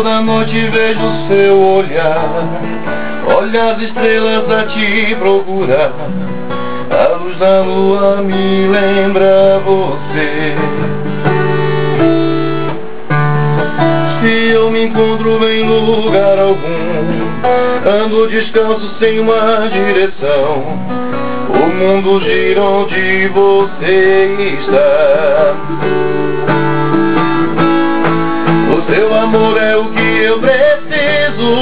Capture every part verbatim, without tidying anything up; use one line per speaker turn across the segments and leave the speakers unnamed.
toda noite vejo seu olhar, olha as estrelas a te procurar. A luz da lua me lembra você. Se eu me encontro em lugar algum, ando descalço sem uma direção, o mundo gira onde você está. O seu amor é o que eu preciso,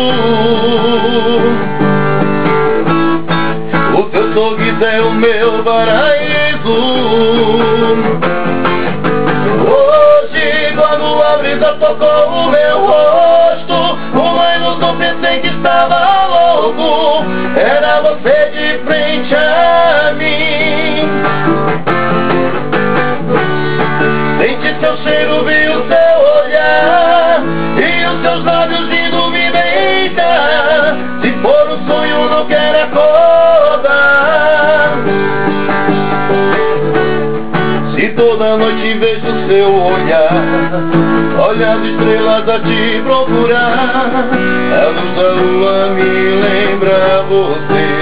o teu sorriso é o meu paraíso. Hoje, quando a brisa tocou o meu rosto, uma ilusão, pensei que estava louco. Era você de frente a mim. Senti seu cheiro, vi o seu olhar, e os seus lábios vindo me deitar. Se for um sonho, não quero acordar. Se toda noite vejo seu olhar, olha as estrelas a te procurar. A luz da lua me lembra você.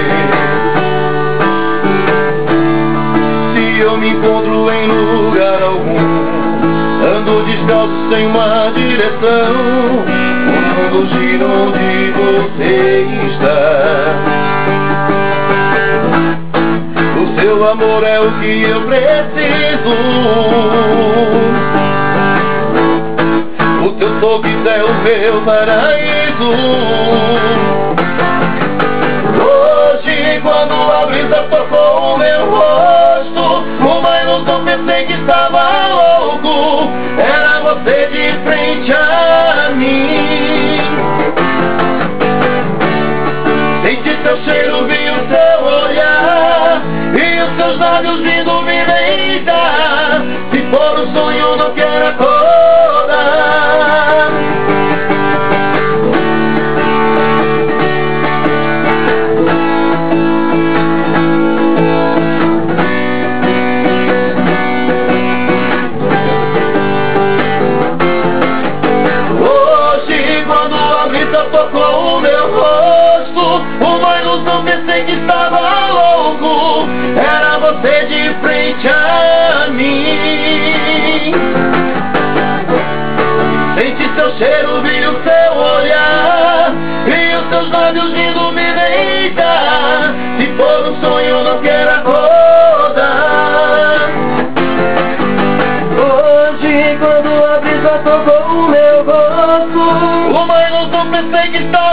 Se eu me encontro em lugar algum, ando descalço sem uma direção, o mundo gira onde você está. O seu amor é o que eu preciso, o teu sorriso é o meu paraíso. Hoje, quando a brisa tocou o meu rosto, uma ilusão, pensei que estava louco. Era você de frente a mim. Senti seu cheiro, vi o seu olhar, e os seus lábios vindo me deitar. Se for um sonho, não quero acordar. Hoje, quando a brisa tocou o meu rosto, uma ilusão, pensei que estava louco. Era você de frente a mim. Senti seu cheiro, vi o seu olhar, e os seus lábios vindo me deitar. Se for um sonho, não quero acordar. Hoje, quando a brisa tocou o meu rosto, uma ilusão, pensei que estava